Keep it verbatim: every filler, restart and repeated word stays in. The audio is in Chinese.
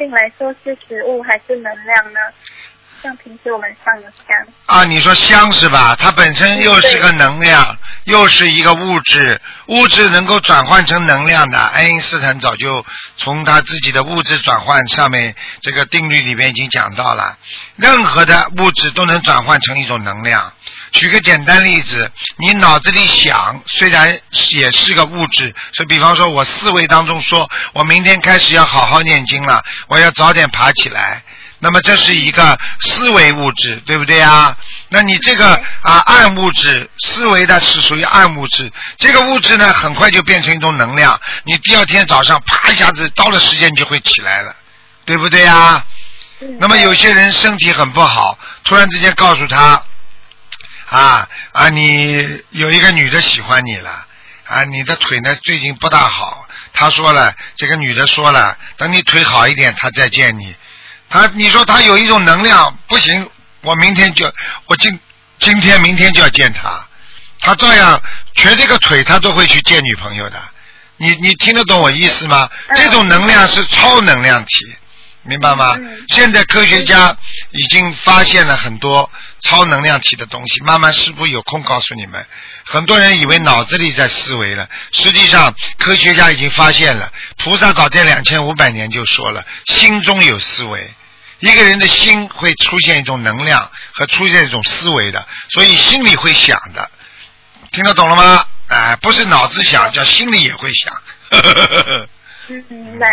性来说是食物还是能量呢？像平时我们上的香啊，你说香是吧？它本身又是个能量，又是一个物质，物质能够转换成能量的。爱因斯坦早就从他自己的物质转换上面这个定律里面已经讲到了，任何的物质都能转换成一种能量。举个简单例子，你脑子里想虽然也是个物质，所以比方说我思维当中说我明天开始要好好念经了，我要早点爬起来，那么这是一个思维物质，对不对啊？那你这个啊暗物质，思维的是属于暗物质，这个物质呢很快就变成一种能量，你第二天早上啪一下子到了时间就会起来了，对不对啊？那么有些人身体很不好，突然之间告诉他啊啊，你有一个女的喜欢你了啊，你的腿呢最近不大好，他说了，这个女的说了，等你腿好一点，她再见你。他你说他有一种能量，不行，我明天就我今今天明天就要见他，他照样瘸这个腿，他都会去见女朋友的。你你听得懂我意思吗？这种能量是超能量体，明白吗？现在科学家已经发现了很多超能量体的东西，慢慢师父有空告诉你们。很多人以为脑子里在思维了，实际上科学家已经发现了，菩萨早在两千五百年就说了，心中有思维。一个人的心会出现一种能量和出现一种思维的，所以心里会想的，听得懂了吗？哎、呃，不是脑子想，叫心里也会想。 嗯，明白。